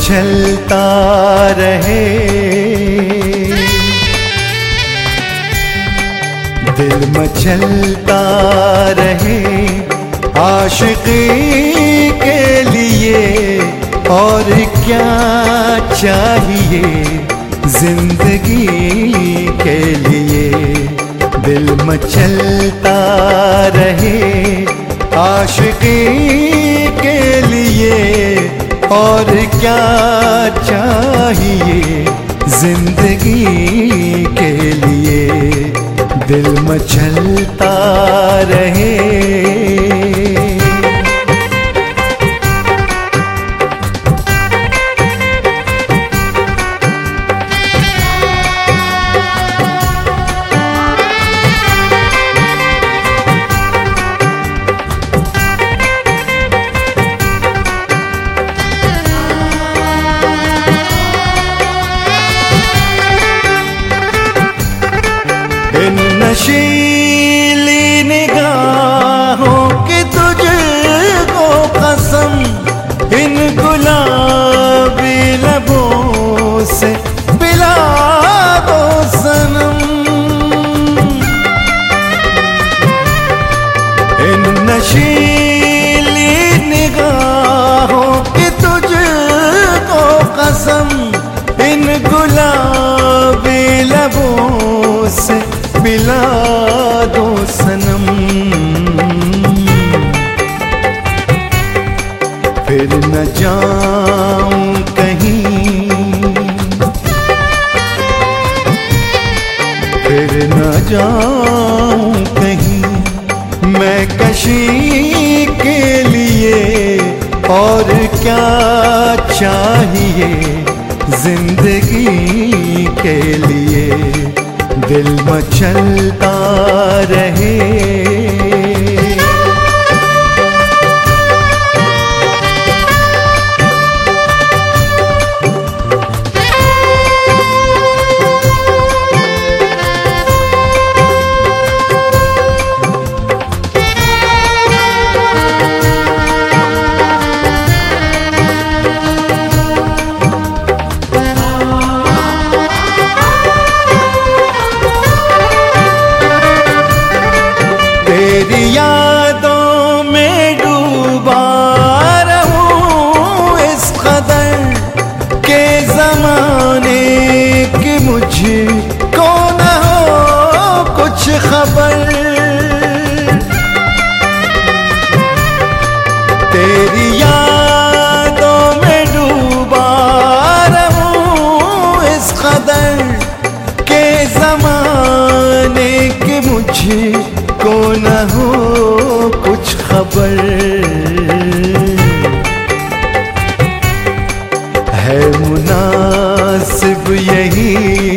मचलता रहे, दिल मचलता रहे आशिकी के लिए। और क्या चाहिए जिंदगी के लिए। दिल मचलता रहे आशिकी के लिए। और क्या चाहिए जिंदगी के लिए। दिल मचलता रहे। इन नशीली निगाहों की तुझको कसम, इन गुलाबी लबों से पिला दो सनम। इन नशीली निगाहों की तुझको कसम, इन गुलाबी लबों से पिला दो सनम। फिर न जाऊं कहीं, फिर न जाऊं कहीं मैं कशी के लिए। और क्या चाहिए जिंदगी के लिए। दिल मचलता रहे। तेरी यादों में डूबा रहूं इस कदर के ज़माने की मुझको न हो कुछ खबर। तेरी यादों में डूबा रहूं इस कदर के ज़माने की मुझको न हो कुछ खबर। है मुनासिब यही,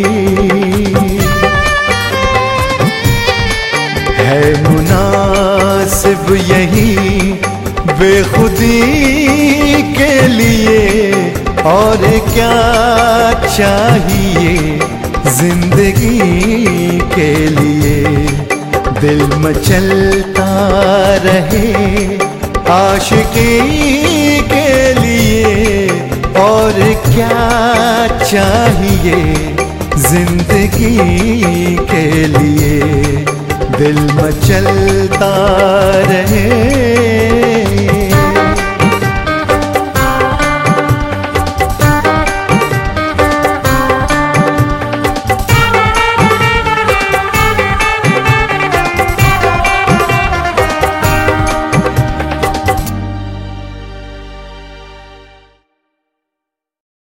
है मुनासिब यही बेखुदी के लिए। और क्या चाहिए जिंदगी के लिए। दिल मचलता रहे आशिकी के लिए। और क्या चाहिए जिंदगी के लिए। दिल मचलता रहे।